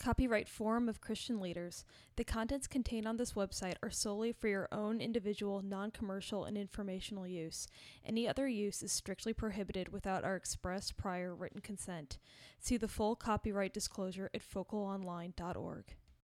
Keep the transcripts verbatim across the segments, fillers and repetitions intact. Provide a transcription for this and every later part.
Copyright Forum of Christian Leaders. The contents contained on this website are solely for your own individual, non-commercial, and informational use. Any other use is strictly prohibited without our express prior written consent. See the full copyright disclosure at focal online dot org.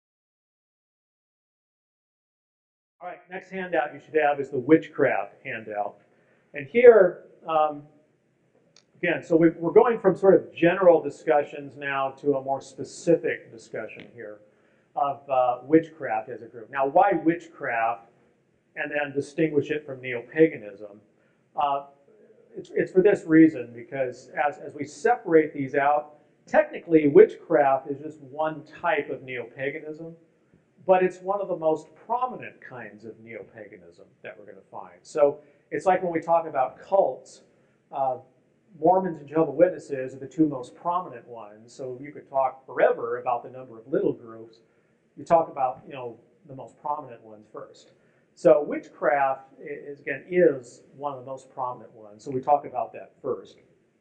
All right, next handout you should have is the witchcraft handout. And here, um, again, so we, we're going from sort of general discussions now to a more specific discussion here of uh, witchcraft as a group. Now, why witchcraft, and then distinguish it from neo-paganism? Uh, it's, it's for this reason, because as, as we separate these out, technically witchcraft is just one type of neo-paganism, but it's one of the most prominent kinds of neo-paganism that we're going to find. So it's like when we talk about cults, uh, Mormons and Jehovah's Witnesses are the two most prominent ones. So you could talk forever about the number of little groups. You talk about, you know, the most prominent ones first. So witchcraft is, again, is one of the most prominent ones. So we talk about that first.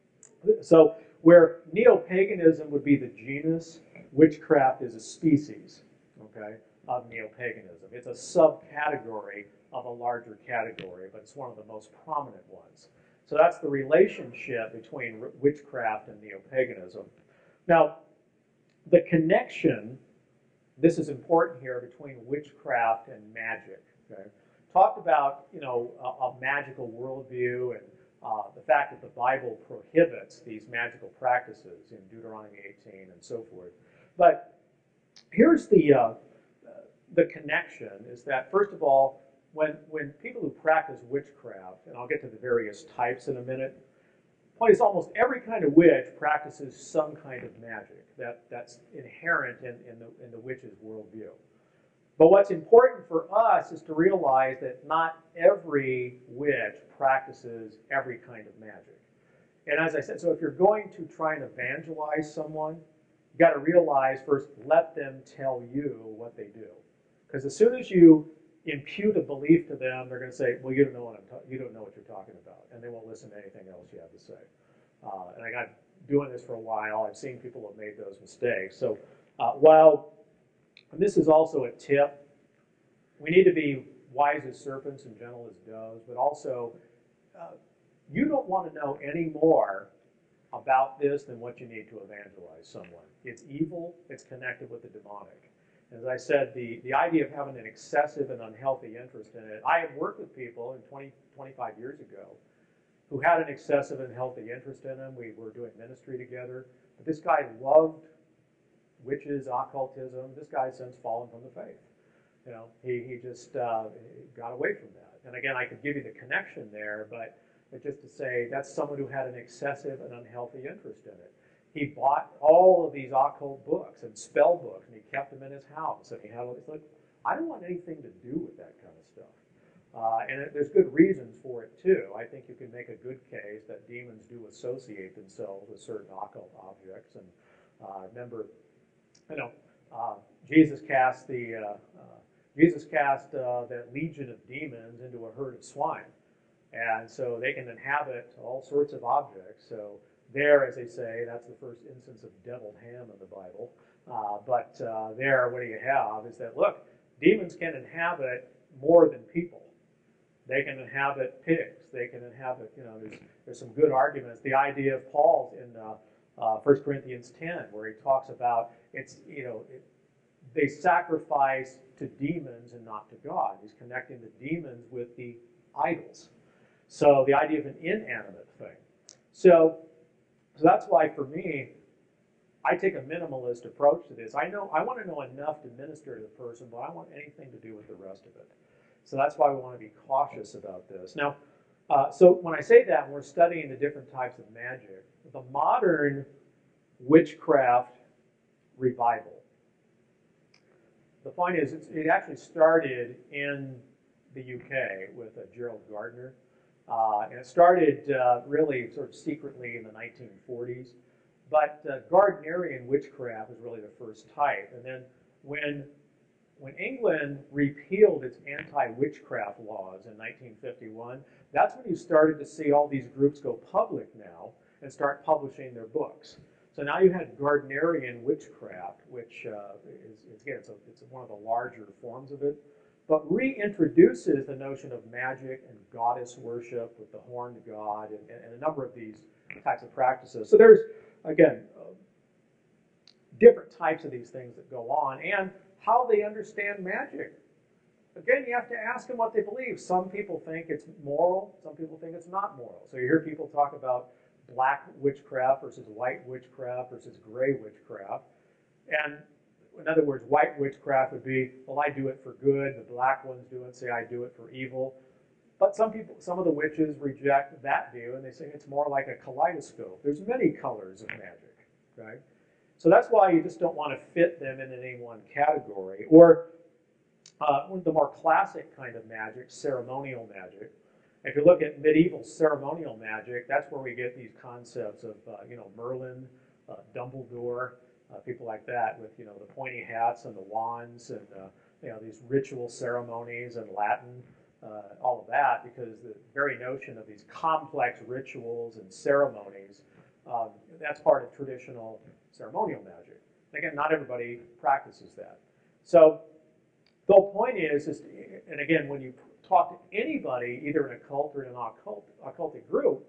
So where neo-paganism would be the genus, witchcraft is a species, okay, of neo-paganism. It's a subcategory of a larger category, but it's one of the most prominent ones. So that's the relationship between witchcraft and neo-paganism. Now, the connection, this is important here, between witchcraft and magic. Okay? Talked about, you know, a, a magical worldview and uh, the fact that the Bible prohibits these magical practices in Deuteronomy eighteen and so forth. But here's the uh, the connection: is that first of all, When, when people who practice witchcraft, and I'll get to the various types in a minute, point is almost every kind of witch practices some kind of magic that, that's inherent in, in, the, in the witch's worldview. But what's important for us is to realize that not every witch practices every kind of magic. And as I said, so if you're going to try and evangelize someone, you got to realize first, let them tell you what they do. Because as soon as you impute a belief to them, they're going to say, well, you don't know what I'm ta- you don't know what you're talking about, and they won't listen to anything else you have to say. Uh, and I got doing this for a while. I've seen people have made those mistakes. So uh, while, and this is also a tip, we need to be wise as serpents and gentle as doves, but also uh, you don't want to know any more about this than what you need to evangelize someone. It's evil. It's connected with the demonic. As I said, the, the idea of having an excessive and unhealthy interest in it. I have worked with people in twenty, twenty-five years ago who had an excessive and healthy interest in them. We were doing ministry together. But this guy loved witches, occultism. This guy's since fallen from the faith. You know, he, he just uh, got away from that. And again, I could give you the connection there, but it's just to say that's someone who had an excessive and unhealthy interest in it. He bought all of these occult books and spell books, and he kept them in his house. And he had, it's like, I don't want anything to do with that kind of stuff. Uh, and it, there's good reasons for it too. I think you can make a good case that demons do associate themselves with certain occult objects. And uh, remember, you know, uh, Jesus cast the uh, uh, Jesus cast uh, that legion of demons into a herd of swine, and so they can inhabit all sorts of objects. So. There, as they say, that's the first instance of deviled ham in the Bible. Uh, but uh, there, what do you have is that, look, demons can inhabit more than people. They can inhabit pigs. They can inhabit, you know, there's, there's some good arguments. The idea of Paul's in uh, uh, First Corinthians ten, where he talks about, it's, you know, it, they sacrifice to demons and not to God. He's connecting the demons with the idols. So the idea of an inanimate thing. So, So that's why, for me, I take a minimalist approach to this. I know I want to know enough to minister to the person, but I don't want anything to do with the rest of it. So that's why we want to be cautious about this. Now, uh, so when I say that, we're studying the different types of magic. The modern witchcraft revival. The point is, it's, it actually started in the U K with uh, Gerald Gardner. Uh, and it started uh, really sort of secretly in the nineteen forties. But uh, Gardnerian witchcraft was really the first type. And then when, when England repealed its anti-witchcraft laws in nineteen fifty-one, that's when you started to see all these groups go public now and start publishing their books. So now you had Gardnerian witchcraft, which uh, is, is, again, it's, a, it's one of the larger forms of it, but reintroduces the notion of magic and goddess worship with the horned god and, and a number of these types of practices. So there's, again, uh, different types of these things that go on and how they understand magic. Again, you have to ask them what they believe. Some people think it's moral. Some people think it's not moral. So you hear people talk about black witchcraft versus white witchcraft versus gray witchcraft. And in other words, white witchcraft would be, well, I do it for good. The black ones do it, say I do it for evil. But some people, some of the witches reject that view, and they say it's more like a kaleidoscope. There's many colors of magic, right? So that's why you just don't want to fit them in any one category. Or uh, the more classic kind of magic, ceremonial magic. If you look at medieval ceremonial magic, that's where we get these concepts of, uh, you know, Merlin, uh, Dumbledore, uh, people like that with, you know, the pointy hats and the wands and, uh, you know, these ritual ceremonies and Latin, uh, all of that, because the very notion of these complex rituals and ceremonies, um, that's part of traditional ceremonial magic. Again, not everybody practices that. So the whole point is, is and again, when you talk to anybody, either in a cult or in an occult, occultic group,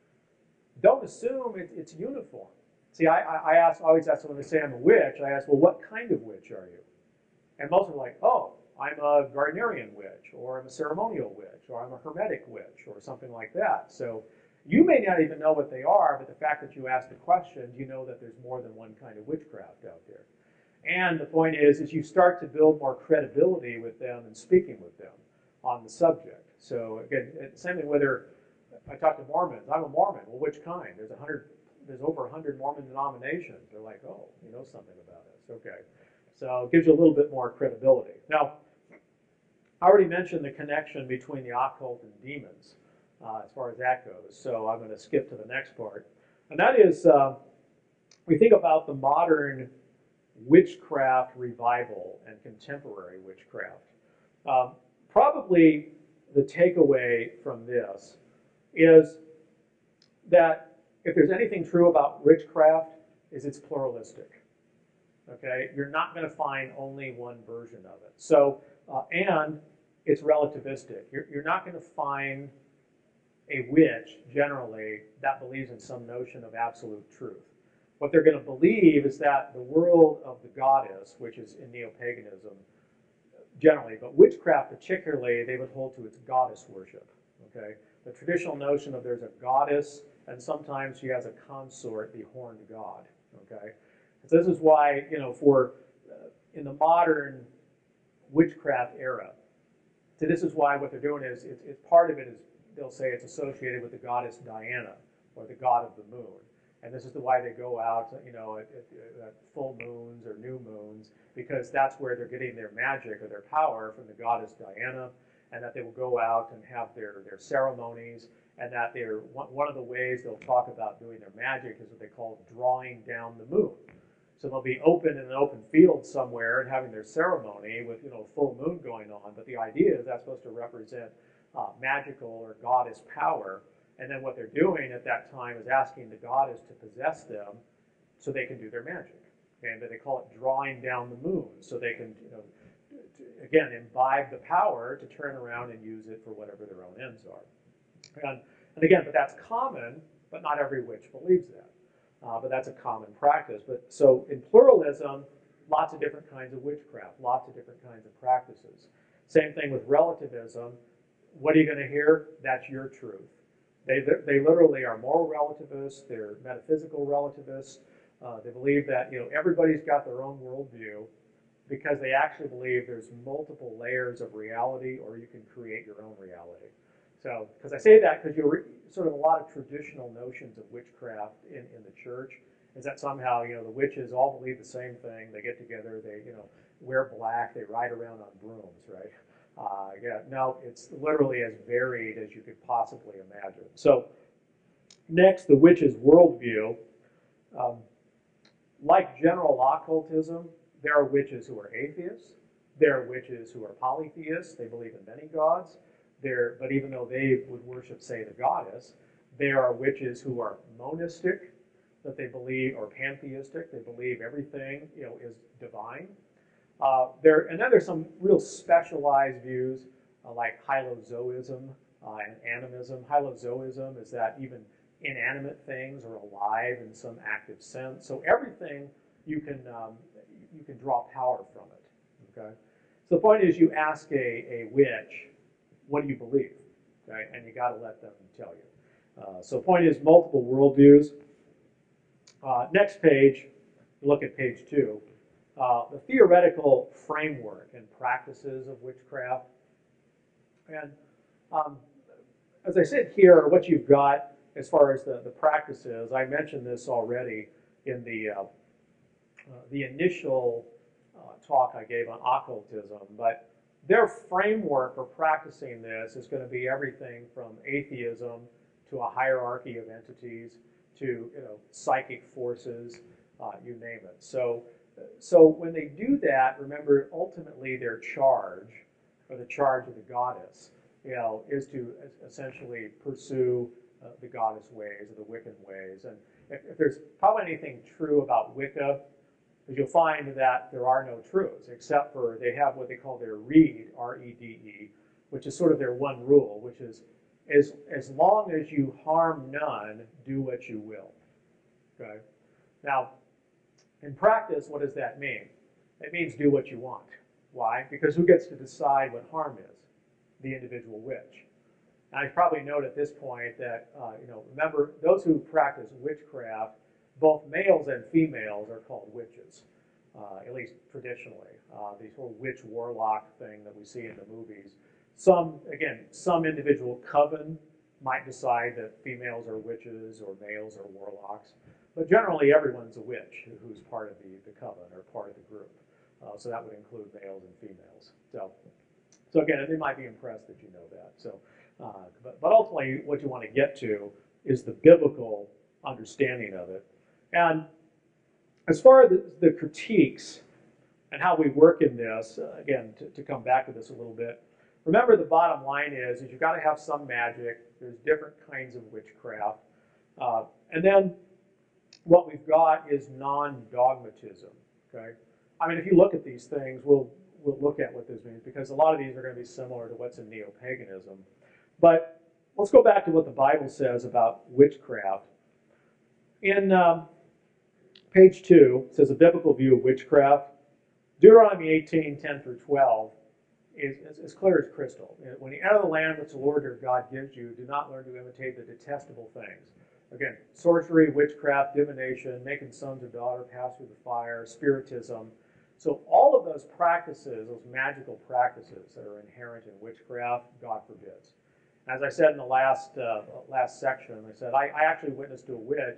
don't assume it, it's uniform. See, I, I, ask, I always ask someone to say I'm a witch. I ask, well, what kind of witch are you? And most are like, oh, I'm a Gardnerian witch, or I'm a ceremonial witch, or I'm a hermetic witch, or something like that. So you may not even know what they are, but the fact that you ask the question, you know that there's more than one kind of witchcraft out there. And the point is, is you start to build more credibility with them and speaking with them on the subject. So again, same thing whether I talk to Mormons. I'm a Mormon. Well, which kind? There's a hundred. There's over a hundred Mormon denominations. They're like, oh, you know something about us. Okay, so it gives you a little bit more credibility. Now, I already mentioned the connection between the occult and demons, uh, as far as that goes. So I'm going to skip to the next part, and that is uh, we think about the modern witchcraft revival and contemporary witchcraft. Um, Probably the takeaway from this is that if there's anything true about witchcraft, is it's pluralistic. Okay, you're not going to find only one version of it. So, uh, and it's relativistic. You're, you're not going to find a witch generally that believes in some notion of absolute truth. What they're going to believe is that the world of the goddess, which is in neo-paganism, generally, but witchcraft particularly, they would hold to its goddess worship. Okay, the traditional notion of there's a goddess, and sometimes she has a consort, the horned god. Okay, so this is why, you know, for uh, in the modern witchcraft era, so this is why what they're doing is it's, it's part of it is they'll say it's associated with the goddess Diana or the god of the moon. And this is the why they go out, you know, at, at, at full moons or new moons, because that's where they're getting their magic or their power from the goddess Diana, and that they will go out and have their, their ceremonies, and that they're one of the ways they'll talk about doing their magic is what they call drawing down the moon. So they'll be open in an open field somewhere and having their ceremony with, you know, full moon going on. But the idea is that's supposed to represent uh, magical or goddess power. And then what they're doing at that time is asking the goddess to possess them so they can do their magic. And they call it drawing down the moon, so they can, you know, again, imbibe the power to turn around and use it for whatever their own ends are. And, and again, but that's common, but not every witch believes that. Uh, but that's a common practice. But so in pluralism, lots of different kinds of witchcraft, lots of different kinds of practices. Same thing with relativism. What are you going to hear? That's your truth. They, they literally are moral relativists. They're metaphysical relativists. Uh, they believe that, you know, everybody's got their own worldview because they actually believe there's multiple layers of reality, or you can create your own reality. So, because I say that because you're sort of a lot of traditional notions of witchcraft in, in the church is that somehow, you know, the witches all believe the same thing. They get together, they, you know, wear black, they ride around on brooms, right? Uh, yeah, no, it's literally as varied as you could possibly imagine. So, next, the witch's worldview. Um, like general occultism, there are witches who are atheists. There are witches who are polytheists. They believe in many gods. There, but even though they would worship, say, the goddess, there are witches who are monistic, that they believe are pantheistic. They believe everything, you know, is divine. Uh, there, and then there's some real specialized views uh, like hylozoism uh, and animism. Hylozoism is that even inanimate things are alive in some active sense. So everything you can um, you can draw power from it. Okay. So the point is, you ask a, a witch, what do you believe? Okay, and you got to let them tell you. Uh, so the point is, multiple worldviews. Uh, next page, look at page two. Uh, the theoretical framework and practices of witchcraft. And um, as I said here, what you've got as far as the, the practices, I mentioned this already in the, uh, uh, the initial uh, talk I gave on occultism, but their framework for practicing this is going to be everything from atheism to a hierarchy of entities to, you know, psychic forces, uh, you name it. So, so when they do that, remember, ultimately their charge, or the charge of the goddess, you know, is to essentially pursue uh, the goddess ways or the Wiccan ways. And if, if there's probably anything true about Wicca, is you'll find that there are no truths, except for they have what they call their Rede, R E D E, which is sort of their one rule, which is as, as long as you harm none, do what you will. Okay? Now, in practice, what does that mean? It means do what you want. Why? Because who gets to decide what harm is? The individual witch. And I probably note at this point that, uh, you know, remember, those who practice witchcraft, both males and females are called witches, uh, at least traditionally. Uh, the whole witch warlock thing that we see in the movies. Some, again, some individual coven might decide that females are witches or males are warlocks. But generally, everyone's a witch who's part of the, the coven or part of the group. Uh, so that would include males and females. So, so again, they might be impressed that you know that. So, uh, but, but ultimately, what you want to get to is the biblical understanding of it. And as far as the, the critiques and how we work in this, uh, again, to, to come back to this a little bit, remember the bottom line is, is you've got to have some magic. There's different kinds of witchcraft. Uh, and then what we've got is non-dogmatism, okay? I mean, if you look at these things, we'll, we'll look at what this means, because a lot of these are going to be similar to what's in neo-paganism. But let's go back to what the Bible says about witchcraft. In um, page two, it says a biblical view of witchcraft. Deuteronomy eighteen, ten through twelve is, is as clear as crystal. When you enter the land which the Lord your God gives you, do not learn to imitate the detestable things. Again, sorcery, witchcraft, divination, making sons or daughter pass through the fire, spiritism. So all of those practices, those magical practices that are inherent in witchcraft, God forbids. As I said in the last uh, last section, I said I, I actually witnessed to a witch,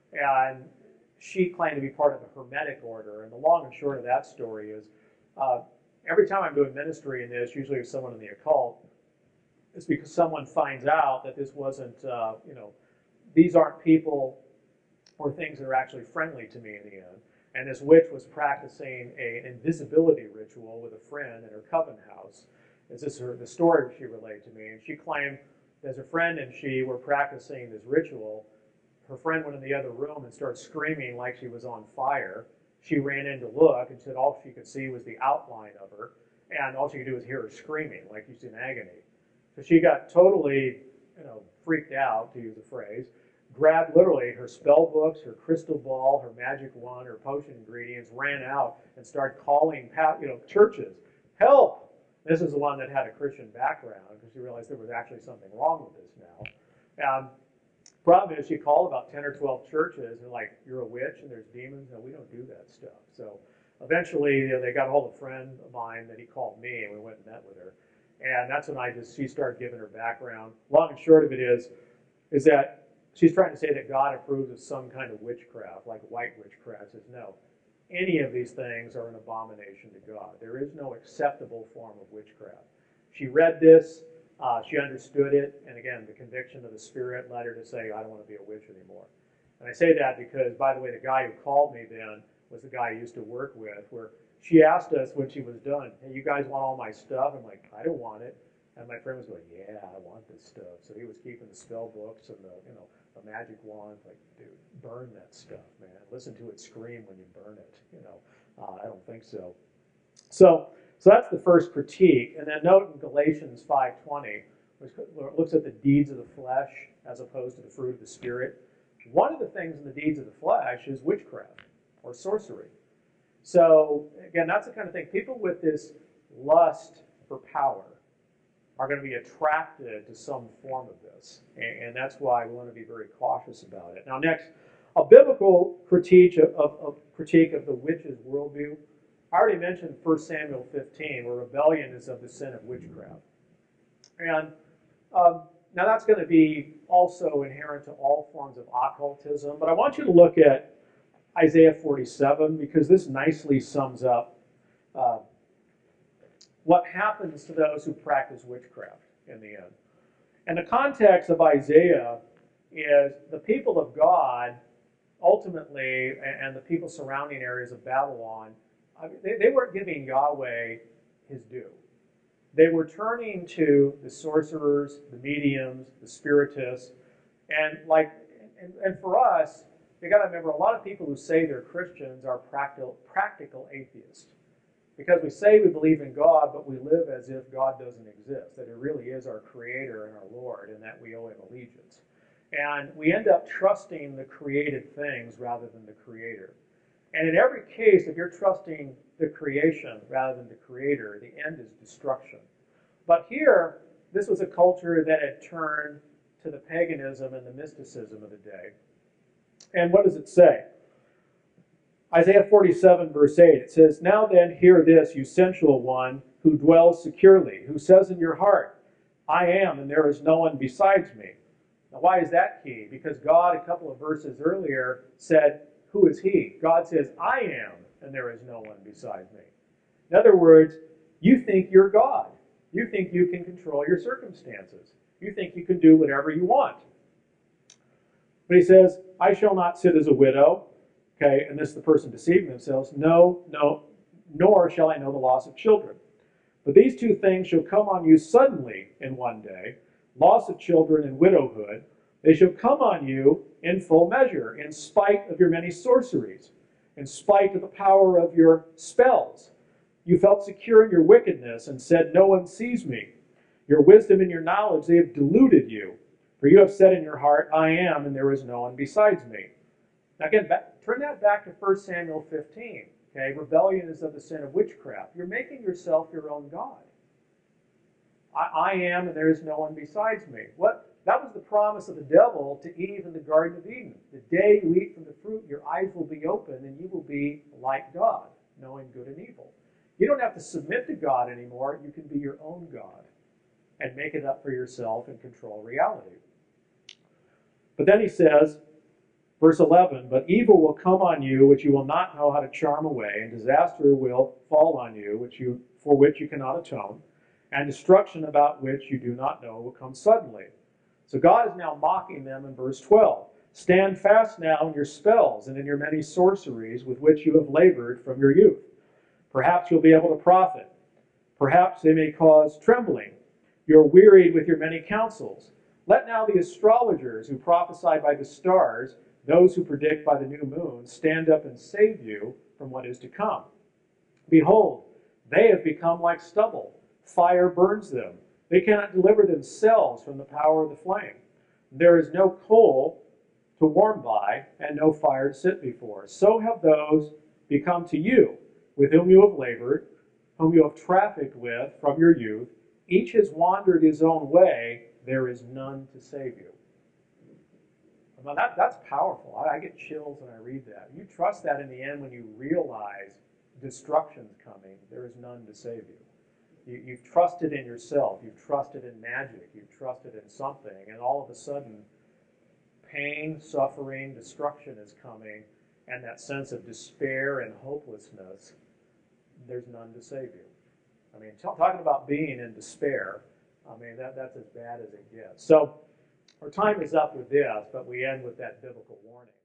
and she claimed to be part of the Hermetic order. And the long and short of that story is, uh, every time I'm doing ministry in this, usually with someone in the occult, it's because someone finds out that this wasn't, uh, you know, these aren't people or things that are actually friendly to me in the end. And this witch was practicing a, an invisibility ritual with a friend in her coven house. This is her, the story she relayed to me. And she claimed that as her friend and she were practicing this ritual, her friend went in the other room and started screaming like she was on fire. She ran in to look and said all she could see was the outline of her. And all she could do was hear her screaming like she's in agony. So she got totally, you know, freaked out, to use a phrase, grabbed literally her spell books, her crystal ball, her magic wand, her potion ingredients, ran out and started calling, you know, churches, help! This is the one that had a Christian background, because she realized there was actually something wrong with this now. Um, problem is, she called about ten or twelve churches, and like, you're a witch and there's demons? No, we don't do that stuff. So eventually, you know, they got a hold of a friend of mine that he called me, and we went and met with her. And that's when I just, she started giving her background. Long and short of it is, is that she's trying to say that God approves of some kind of witchcraft, like white witchcraft. Says no, any of these things are an abomination to God. There is no acceptable form of witchcraft. She read this, uh, she understood it, and again, the conviction of the Spirit led her to say, I don't want to be a witch anymore. And I say that because, by the way, the guy who called me then was the guy I used to work with, where she asked us when she was done, hey, you guys want all my stuff? I'm like, I don't want it. And my friend was going, yeah, I want this stuff. So he was keeping the spell books and the, you know, a magic wand. Like, dude, burn that stuff, man. Listen to it scream when you burn it. You know, uh, I don't think so. So, so that's the first critique. And then note in Galatians five twenty, which looks at the deeds of the flesh as opposed to the fruit of the Spirit. One of the things in the deeds of the flesh is witchcraft or sorcery. So, again, that's the kind of thing. People with this lust for power are going to be attracted to some form of this. And, and that's why we want to be very cautious about it. Now, next, a biblical critique of, of, of, critique of the witch's worldview. I already mentioned First Samuel fifteen, where rebellion is of the sin of witchcraft. And um, now that's going to be also inherent to all forms of occultism. But I want you to look at Isaiah forty-seven, because this nicely sums up uh, what happens to those who practice witchcraft in the end. And the context of Isaiah is the people of God, ultimately, and the people surrounding areas of Babylon, I mean, they, they weren't giving Yahweh his due. They were turning to the sorcerers, the mediums, the spiritists, and like, and, and for us, you got to remember, a lot of people who say they're Christians are practical, practical atheists. Because we say we believe in God, but we live as if God doesn't exist, that He really is our Creator and our Lord, and that we owe Him allegiance. And we end up trusting the created things rather than the Creator. And in every case, if you're trusting the creation rather than the Creator, the end is destruction. But here, this was a culture that had turned to the paganism and the mysticism of the day. And what does it say? Isaiah forty-seven, verse eight, it says, "Now then, hear this, you sensual one, who dwells securely, who says in your heart, I am, and there is no one besides me." Now, why is that key? Because God, a couple of verses earlier, said, who is He? God says, I am, and there is no one besides me. In other words, you think you're God. You think you can control your circumstances. You think you can do whatever you want. But He says, I shall not sit as a widow. Okay, and this is the person deceiving themselves. No, no, nor shall I know the loss of children. But these two things shall come on you suddenly in one day, loss of children and widowhood. They shall come on you in full measure, in spite of your many sorceries, in spite of the power of your spells. You felt secure in your wickedness and said, no one sees me. Your wisdom and your knowledge, they have deluded you. For you have said in your heart, I am, and there is no one besides me. Now again, back, turn that back to First Samuel fifteen. Okay, rebellion is of the sin of witchcraft. You're making yourself your own God. I, I am, and there is no one besides me. What? That was the promise of the devil to Eve in the Garden of Eden. The day you eat from the fruit, your eyes will be open, and you will be like God, knowing good and evil. You don't have to submit to God anymore. You can be your own God and make it up for yourself and control reality. But then he says, verse eleven, but evil will come on you, which you will not know how to charm away, and disaster will fall on you, which you for which you cannot atone, and destruction about which you do not know will come suddenly. So God is now mocking them in verse twelve. Stand fast now in your spells and in your many sorceries with which you have labored from your youth. Perhaps you'll be able to profit. Perhaps they may cause trembling. You're wearied with your many counsels. Let now the astrologers who prophesy by the stars, those who predict by the new moon, stand up and save you from what is to come. Behold, they have become like stubble. Fire burns them. They cannot deliver themselves from the power of the flame. There is no coal to warm by, and no fire to sit before. So have those become to you, with whom you have labored, whom you have trafficked with from your youth. Each has wandered his own way. There is none to save you. Now that, that's powerful. I, I get chills when I read that. You trust that in the end when you realize destruction's coming. There is none to save you. you. You've trusted in yourself. You've trusted in magic. You've trusted in something. And all of a sudden, pain, suffering, destruction is coming. And that sense of despair and hopelessness, there's none to save you. I mean, t- talking about being in despair, I mean, that, that's as bad as it gets. So our time is up with this, but we end with that biblical warning.